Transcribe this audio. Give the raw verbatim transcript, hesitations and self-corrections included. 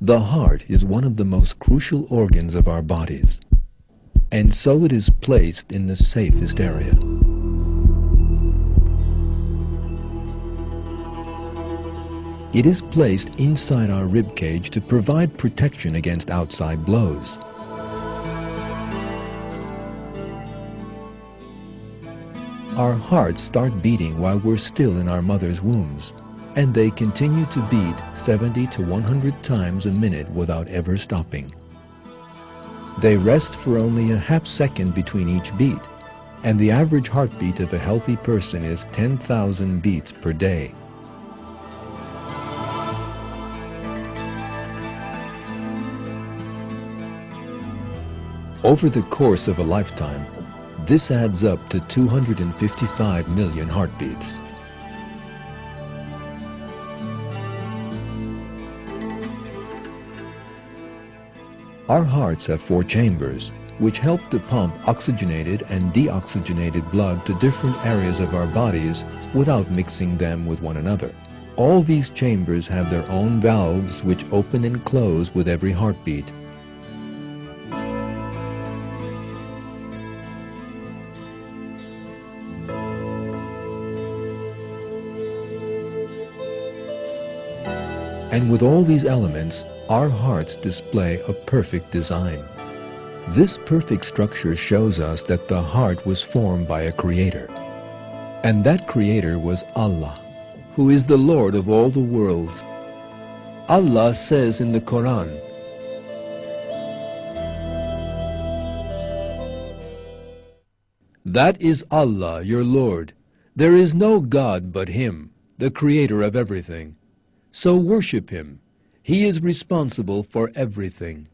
The heart is one of the most crucial organs of our bodies, and so it is placed in the safest area. It is placed inside our rib cage to provide protection against outside blows. Our hearts start beating while we're still in our mother's wombs, and they continue to beat seventy to one hundred times a minute without ever stopping. They rest for only a half second between each beat, and the average heartbeat of a healthy person is ten thousand beats per day. Over the course of a lifetime, this adds up to two hundred fifty-five million heartbeats. Our hearts have four chambers, which help to pump oxygenated and deoxygenated blood to different areas of our bodies without mixing them with one another. All these chambers have their own valves which open and close with every heartbeat. And with all these elements, our hearts display a perfect design. This perfect structure shows us that the heart was formed by a creator. And that creator was Allah, who is the Lord of all the worlds. Allah says in the Quran, "That is Allah, your Lord. There is no God but Him, the creator of everything. So worship Him. He is responsible for everything."